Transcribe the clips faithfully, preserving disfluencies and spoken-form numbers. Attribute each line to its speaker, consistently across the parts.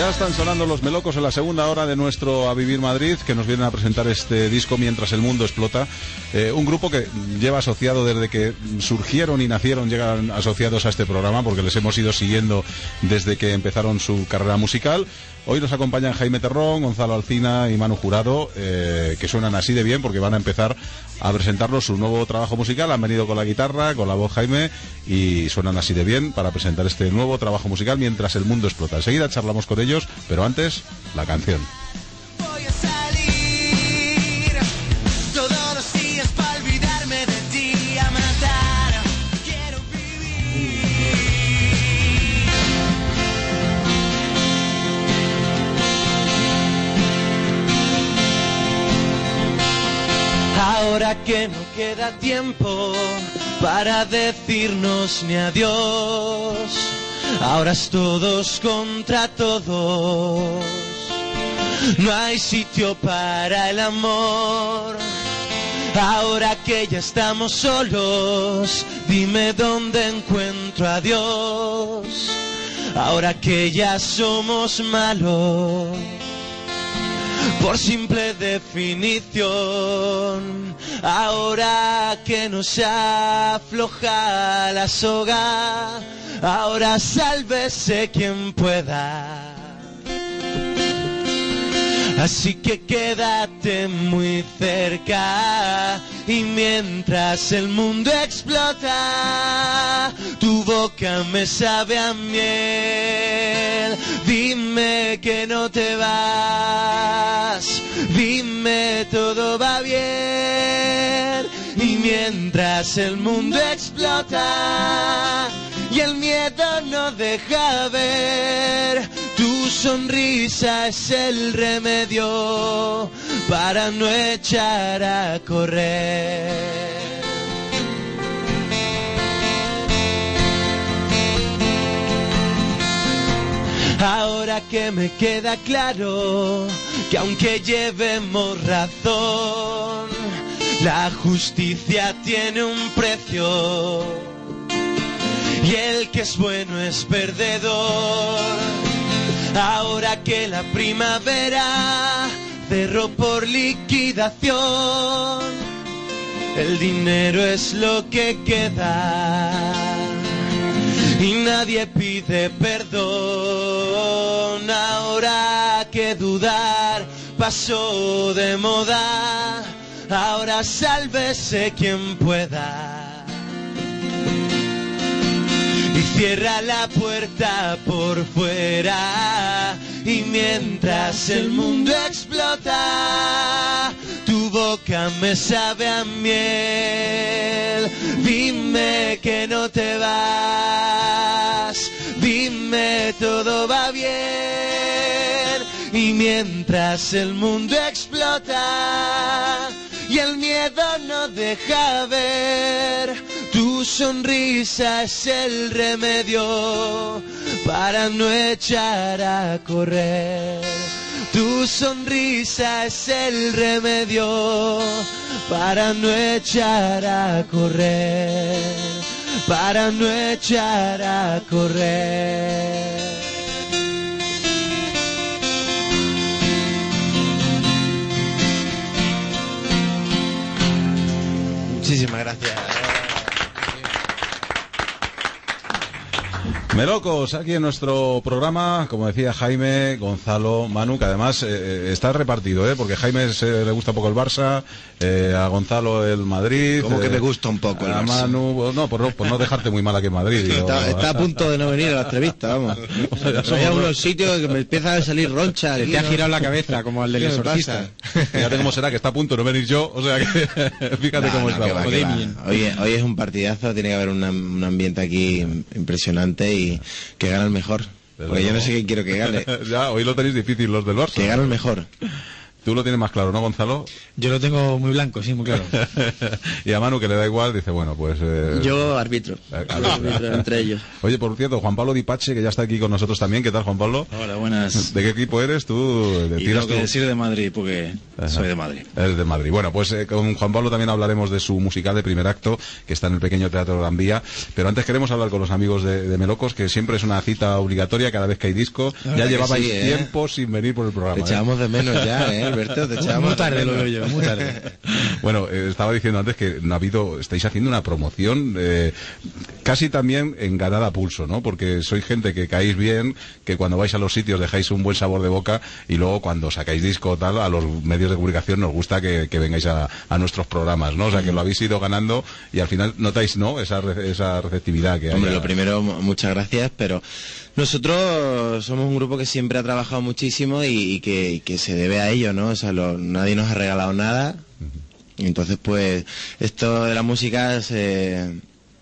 Speaker 1: Ya están sonando los Melocos en la segunda hora de nuestro A Vivir Madrid, que nos vienen a presentar este disco Mientras el Mundo Explota. Eh, un grupo que lleva asociado desde que surgieron y nacieron, llegan asociados a este programa, porque les hemos ido siguiendo desde que empezaron su carrera musical. Hoy nos acompañan Jaime Terrón, Gonzalo Alcina y Manu Jurado, eh, que suenan así de bien porque van a empezar a presentarnos su nuevo trabajo musical. Han venido con la guitarra, con la voz Jaime, y suenan así de bien para presentar este nuevo trabajo musical Mientras el Mundo Explota. Enseguida charlamos con ellos, pero antes, la canción.
Speaker 2: Voy a salir todos los días para olvidarme de ti, a matar. Quiero vivir. Ahora que no queda tiempo para decirnos ni adiós, ahora es todos contra todos. No hay sitio para el amor. Ahora que ya estamos solos, dime dónde encuentro a Dios. Ahora que ya somos malos, por simple definición. Ahora que nos afloja la soga, ahora sálvese quien pueda. Así que quédate muy cerca, y mientras el mundo explota, tu boca me sabe a miel. Dime que no te vas, dime todo va bien. Y mientras el mundo explota y el miedo no deja ver, tu sonrisa es el remedio para no echar a correr. Ahora que me queda claro que aunque llevemos razón, la justicia tiene un precio, y el que es bueno es perdedor. Ahora que la primavera cerró por liquidación, el dinero es lo que queda y nadie pide perdón. Ahora que dudar pasó de moda, ahora sálvese quien pueda. Y cierra la puerta por fuera, y mientras el mundo explota, tu boca me sabe a miel. Dime que no te vas, dime todo va bien. Y mientras el mundo explota y el miedo no deja ver, tu sonrisa es el remedio para no echar a correr. Tu sonrisa es el remedio para no echar a correr, para no echar a correr. Muchísimas gracias.
Speaker 1: Melocos, aquí en nuestro programa, como decía Jaime, Gonzalo, Manu, que además eh, está repartido, ¿eh? Porque a Jaime se, le gusta un poco el Barça, eh, a Gonzalo el Madrid.
Speaker 3: ¿Cómo
Speaker 1: eh,
Speaker 3: que me gusta un poco el
Speaker 1: a
Speaker 3: Barça?
Speaker 1: Manu, no, por no, por no dejarte muy mal aquí en Madrid. Digo,
Speaker 3: está, está a punto de no venir a la entrevista, vamos.
Speaker 1: O sea, ya somos
Speaker 3: Hay
Speaker 1: dos.
Speaker 3: algunos sitios que me empiezan a salir ronchas.
Speaker 4: Se te ha girado la cabeza, como al del
Speaker 3: ¿Qué me
Speaker 4: exorcista.
Speaker 3: pasa?
Speaker 1: Fíjate cómo será que está a punto de no venir yo, o sea que fíjate
Speaker 3: No,
Speaker 1: cómo
Speaker 3: no,
Speaker 1: está.
Speaker 3: que va, que va. Hoy, hoy es un partidazo, tiene que haber una- un ambiente aquí impresionante y que gane el mejor.
Speaker 1: Desde
Speaker 3: Porque yo no
Speaker 1: luego.
Speaker 3: sé quién quiero que gane.
Speaker 1: Ya, hoy lo tenéis difícil los del Barça.
Speaker 3: Que gane el mejor.
Speaker 1: Tú lo tienes más claro, ¿no, Gonzalo?
Speaker 4: Yo lo tengo muy blanco, sí, muy claro.
Speaker 1: Y a Manu, que le da igual, dice, bueno, pues... Eh...
Speaker 5: Yo arbitro. arbitro entre ellos.
Speaker 1: Oye, por cierto, Juan Pablo Dipache, que ya está aquí con nosotros también. ¿Qué tal, Juan Pablo?
Speaker 6: Hola, buenas.
Speaker 1: ¿De qué equipo eres? Tú
Speaker 6: y
Speaker 1: tiras
Speaker 6: tengo que
Speaker 1: tú...
Speaker 6: decir de Madrid, porque Ajá. soy de Madrid.
Speaker 1: Eres de Madrid. Bueno, pues eh, con Juan Pablo también hablaremos de su musical de primer acto, que está en el pequeño Teatro Gran Vía. Pero antes queremos hablar con los amigos de, de Melocos, que siempre es una cita obligatoria cada vez que hay disco. Ya llevabais sí, ¿eh? tiempo sin venir por el programa.
Speaker 3: Te echábamos ¿eh? de menos ya, ¿eh, Alberto? Te echábamos
Speaker 4: muy tarde, lo veo yo, muy tarde.
Speaker 1: Bueno, eh, estaba diciendo antes que no ha habido, estáis haciendo una promoción eh, casi también en ganada a pulso, ¿no? Porque sois gente que caéis bien, que cuando vais a los sitios dejáis un buen sabor de boca y luego cuando sacáis disco o tal, a los medios de comunicación nos gusta que, que vengáis a, a nuestros programas, ¿no? O sea, que lo habéis ido ganando y al final notáis, ¿no? Esa, esa receptividad que hay.
Speaker 3: Hombre, lo primero, muchas gracias, pero nosotros somos un grupo que siempre ha trabajado muchísimo y, y, que, y que se debe a ello, ¿no? O sea, lo, nadie nos ha regalado nada. Entonces, pues, esto de la música se,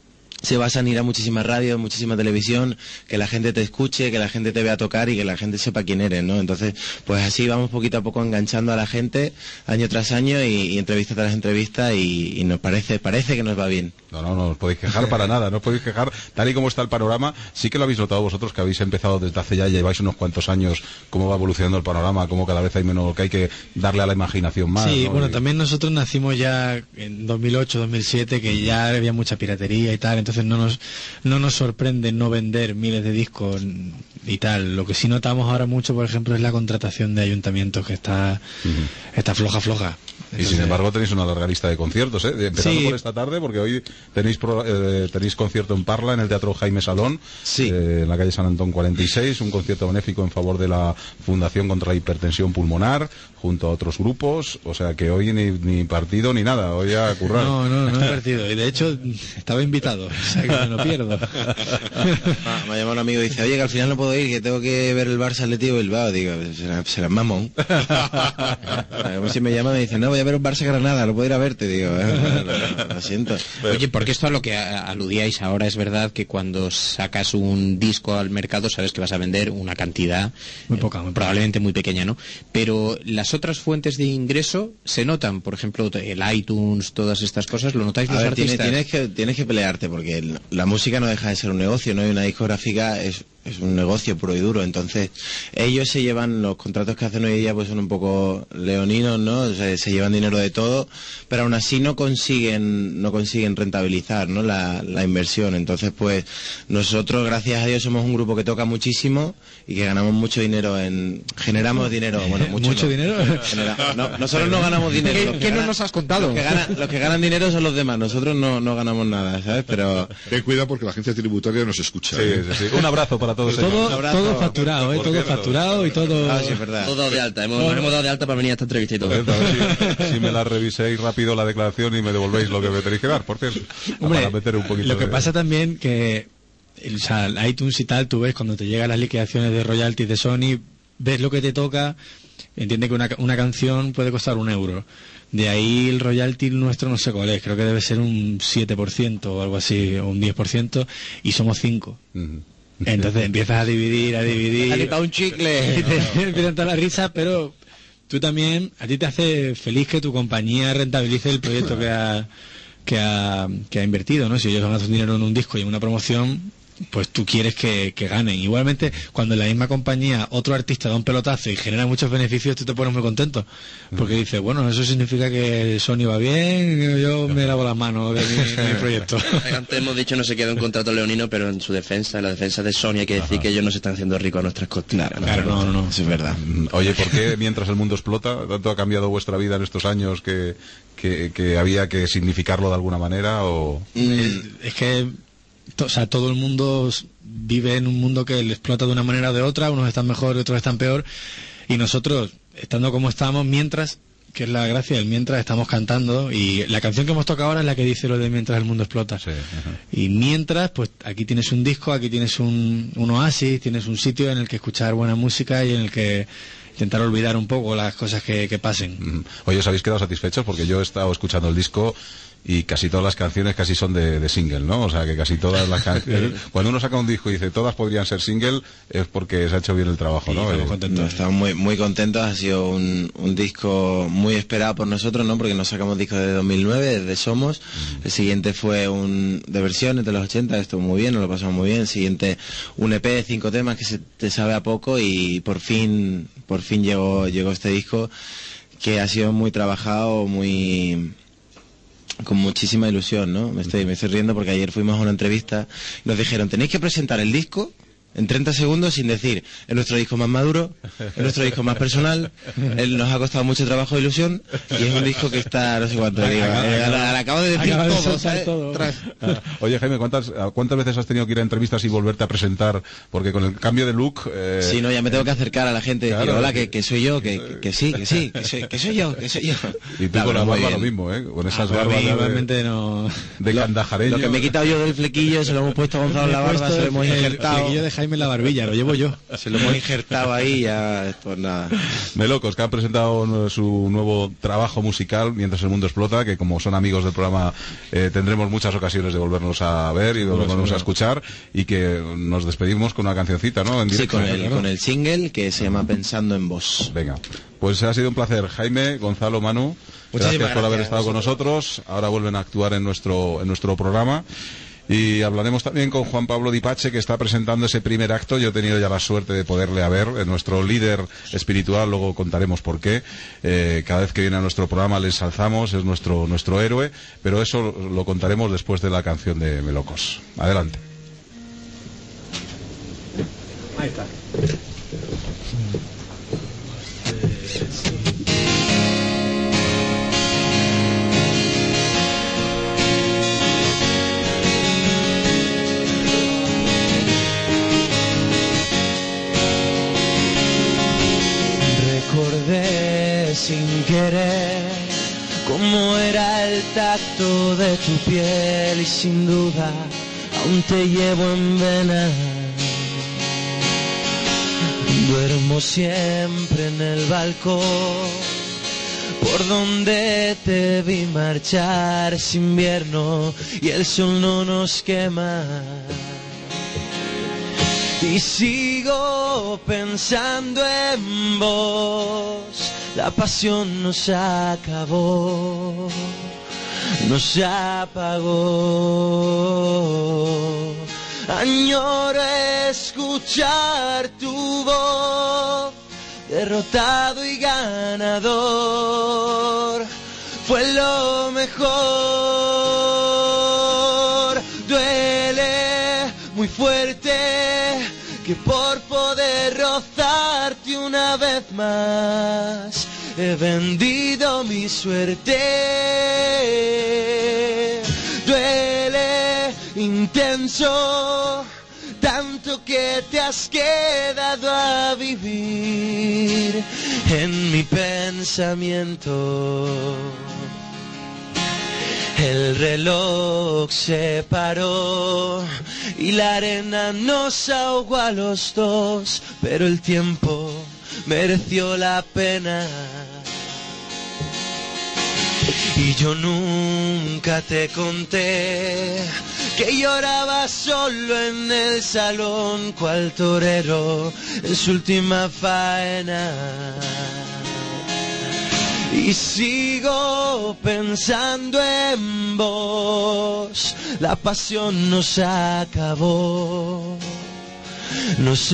Speaker 3: se basa en ir a muchísimas radios, muchísima televisión, que la gente te escuche, que la gente te vea tocar y que la gente sepa quién eres, ¿no? Entonces, pues así vamos poquito a poco enganchando a la gente, año tras año, y, y entrevista tras entrevista, y, y nos parece, parece que nos va bien.
Speaker 1: No, no, no os podéis quejar para nada, no os podéis quejar, tal y como está el panorama. Sí que lo habéis notado vosotros, que habéis empezado desde hace ya, lleváis unos cuantos años, cómo va evolucionando el panorama, cómo cada vez hay menos, que hay que darle a la imaginación más.
Speaker 4: Sí,
Speaker 1: ¿no?
Speaker 4: bueno,
Speaker 1: y...
Speaker 4: también nosotros nacimos ya en dos mil ocho, dos mil siete, que ya había mucha piratería y tal, entonces no nos, no nos sorprende no vender miles de discos y tal. Lo que sí notamos ahora mucho, por ejemplo, es la contratación de ayuntamientos, que está, uh-huh. está floja, floja.
Speaker 1: Entonces... Y sin embargo tenéis una larga lista de conciertos, ¿eh? Empezando sí. por esta tarde, porque hoy tenéis pro, eh, tenéis concierto en Parla, en el Teatro Jaime Salón,
Speaker 3: sí.
Speaker 1: eh, en la calle San Antón cuarenta y seis, un concierto benéfico en favor de la Fundación contra la Hipertensión Pulmonar, junto a otros grupos, o sea que hoy ni, ni partido ni nada, hoy a currar.
Speaker 4: No, no, no he partido, y de hecho estaba invitado, o sea que me lo pierdo.
Speaker 3: Ah, me ha llamado un amigo y dice, oye, que al final no puedo ir, que tengo que ver el Barça Atlético de Bilbao. Digo, será, será mamón. Como si me llama y me dice, no, voy a ver un Barça Granada, no puedo ir a verte. Digo, eh, lo, lo, lo siento.
Speaker 7: Oye, porque esto a lo que aludíais ahora es verdad que cuando sacas un disco al mercado sabes que vas a vender una cantidad
Speaker 4: muy poca, muy
Speaker 7: probablemente muy pequeña, ¿no? Pero las otras fuentes de ingreso se notan, por ejemplo, el iTunes, todas estas cosas, ¿lo notáis los
Speaker 3: a ver,
Speaker 7: artistas?
Speaker 3: Tienes, tienes, que, tienes que pelearte, porque el, la música no deja de ser un negocio, ¿no? Y una discográfica es... es un negocio puro y duro, entonces ellos se llevan, los contratos que hacen hoy día pues son un poco leoninos, ¿no? O sea, se llevan dinero de todo, pero aún así no consiguen no consiguen rentabilizar, ¿no? la, la inversión. Entonces pues nosotros, gracias a Dios, somos un grupo que toca muchísimo y que ganamos mucho dinero en... generamos dinero, bueno, mucho,
Speaker 4: ¿Mucho
Speaker 3: no,
Speaker 4: dinero?
Speaker 3: Genera, no, nosotros no ganamos dinero.
Speaker 7: ¿Qué, ¿qué ganan, no nos has contado?
Speaker 3: Los que, ganan, los que ganan dinero son los demás, nosotros no, no ganamos nada, ¿sabes? Pero...
Speaker 8: Ten cuidado porque la agencia tributaria nos escucha.
Speaker 1: Sí,
Speaker 8: ¿eh?
Speaker 1: sí, sí. Un abrazo para todos ellos.
Speaker 4: Todo, todo facturado, ¿eh? Todo facturado y todo...
Speaker 3: Ah, sí, es verdad.
Speaker 5: Todo de alta, hemos, nos hemos dado de alta para venir a esta entrevista y todo.
Speaker 1: A ver si, si me la reviséis rápido la declaración y me devolvéis lo que me tenéis que dar, por cierto.
Speaker 4: Hombre,
Speaker 1: para meter un poquito
Speaker 4: lo que
Speaker 1: de...
Speaker 4: pasa también que, o sea, el iTunes y tal, tú ves cuando te llegan las liquidaciones de royalties de Sony, ves lo que te toca, entiende que una, una canción puede costar un euro. De ahí el royalty nuestro no sé cuál es, creo que debe ser un siete por ciento o algo así, o un diez por ciento, y somos cinco. Uh-huh. Entonces empiezas a dividir, a dividir.
Speaker 3: Dale pa' un chicle.
Speaker 4: Y te empiezan todas las risas, pero tú también, a ti te hace feliz que tu compañía rentabilice el proyecto que ha, que ha, que ha invertido, ¿no? Si ellos ganan su dinero en un disco y en una promoción, pues tú quieres que, que ganen. Igualmente, cuando en la misma compañía otro artista da un pelotazo y genera muchos beneficios, tú te pones muy contento. Porque dices, bueno, eso significa que Sony va bien, yo me lavo las manos de mi, de mi proyecto.
Speaker 5: Antes hemos dicho no se queda un contrato leonino, pero en su defensa, en la defensa de Sony, hay que decir Ajá. que ellos no se están haciendo ricos a nuestras costas.
Speaker 3: Claro, claro, no, no, no, eso es verdad.
Speaker 1: Oye, ¿por qué mientras el mundo explota, tanto ha cambiado vuestra vida en estos años que, que, que había que significarlo de alguna manera? O...
Speaker 4: Mm, es que... O sea, todo el mundo vive en un mundo que le explota de una manera o de otra, unos están mejor y otros están peor, y nosotros, estando como estamos, mientras, que es la gracia del mientras, estamos cantando, y la canción que hemos tocado ahora es la que dice lo de mientras el mundo explota.
Speaker 1: Sí,
Speaker 4: y mientras, pues aquí tienes un disco, aquí tienes un, un oasis, tienes un sitio en el que escuchar buena música y en el que intentar olvidar un poco las cosas que, que pasen.
Speaker 1: Oye, ¿os habéis quedado satisfechos? Porque yo he estado escuchando el disco y casi todas las canciones casi son de, de single, ¿no? O sea, que casi todas las canciones... Cuando uno saca un disco y dice todas podrían ser single, es porque se ha hecho bien el trabajo, ¿no?
Speaker 3: Estamos contentos, estamos muy, muy contentos, ha sido un, un disco muy esperado por nosotros, ¿no? Porque nos sacamos discos de dos mil nueve, desde Somos, mm. el siguiente fue un de versiones de los ochenta, estuvo muy bien, nos lo pasamos muy bien, el siguiente un E P de cinco temas que se te sabe a poco y por fin, por fin llegó, llegó este disco que ha sido muy trabajado, muy... con muchísima ilusión, ¿no? Me estoy, me estoy riendo porque ayer fuimos a una entrevista y nos dijeron, tenéis que presentar el disco en treinta segundos sin decir, es nuestro disco más maduro, es nuestro disco más personal, él nos ha costado mucho trabajo e ilusión y es un disco que está, no sé cuánto digo, eh, al acabo de decir
Speaker 4: Acaba de
Speaker 3: todo,
Speaker 4: soltar todo.
Speaker 1: Ah, oye, Jaime, ¿cuántas, ¿cuántas veces has tenido que ir a entrevistas y volverte a presentar? Porque con el cambio de look... Eh...
Speaker 3: Sí, no, ya me tengo que acercar a la gente y decir,
Speaker 1: claro,
Speaker 3: hola, que, que soy yo, que, que, que sí, que sí, que soy, que soy yo, que soy yo.
Speaker 1: Y tú
Speaker 3: la
Speaker 1: con la
Speaker 3: muy
Speaker 1: barba
Speaker 3: bien.
Speaker 1: lo mismo, ¿eh? Con esas
Speaker 4: Ah,
Speaker 1: barbas
Speaker 4: a mí
Speaker 1: de,
Speaker 4: igualmente no...
Speaker 1: de
Speaker 3: Lo-
Speaker 1: candajareño.
Speaker 3: Lo que me he quitado yo del flequillo se lo hemos puesto a Gonzalo en la
Speaker 4: Me he
Speaker 3: barba,
Speaker 4: puesto
Speaker 3: se lo hemos
Speaker 4: el- el
Speaker 3: injertado.
Speaker 4: flequillo de Jaime en la barbilla, lo llevo yo.
Speaker 3: Se lo hemos injertado ahí, ya, pues nada.
Speaker 1: Melocos, que han presentado su nuevo trabajo musical Mientras el mundo explota, que como son amigos del programa eh, tendremos muchas ocasiones de volvernos a ver y de volvernos a escuchar, y que nos despedimos con una cancioncita, ¿no? En
Speaker 3: Sí,
Speaker 1: directo,
Speaker 3: con el,
Speaker 1: claro.
Speaker 3: con el single que se llama Pensando en Vos.
Speaker 1: Venga, pues ha sido un placer, Jaime, Gonzalo, Manu.
Speaker 3: Muchísimas
Speaker 1: Gracias por haber
Speaker 3: gracias
Speaker 1: estado con nosotros. Ahora vuelven a actuar en nuestro en nuestro programa. Y hablaremos también con Juan Pablo Dipache, que está presentando ese primer acto. Yo he tenido ya la suerte de poderle ver, nuestro líder espiritual, luego contaremos por qué. Eh, cada vez que viene a nuestro programa le ensalzamos, es nuestro, nuestro héroe, pero eso lo contaremos después de la canción de Melocos. Adelante.
Speaker 4: Ahí está.
Speaker 2: Recordé sin querer cómo era el tacto de tu piel y sin duda aún te llevo en vena. Duermo siempre en el balcón por donde te vi marchar, es invierno y el sol no nos quema. Y sigo pensando en vos, la pasión nos acabó, nos apagó. Añoro escuchar tu voz, derrotado y ganador, fue lo mejor. Duele muy fuerte que por poder rozarte una vez más he vendido mi suerte. Duele intenso, tanto que te has quedado a vivir en mi pensamiento. El reloj se paró y la arena nos ahogó a los dos, pero el tiempo mereció la pena. Y yo nunca te conté que lloraba solo en el salón, cual torero en su última faena. Y sigo pensando en vos, la pasión nos acabó, nos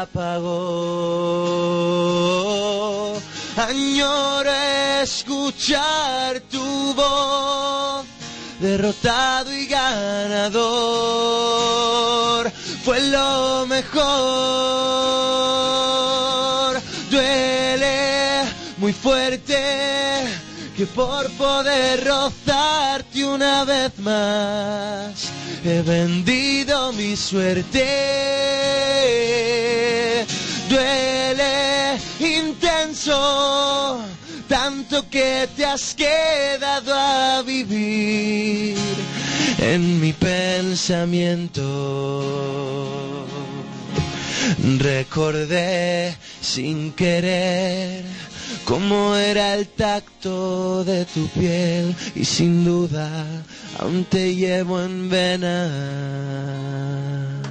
Speaker 2: apagó. Añoro escuchar tu voz, derrotado y ganador, fue lo mejor. Duele muy fuerte que por poder rozarte una vez más he vendido mi suerte. Duele intenso, tanto que te has quedado a vivir en mi pensamiento. Recordé sin querer cómo era el tacto de tu piel y sin duda aún te llevo en vena.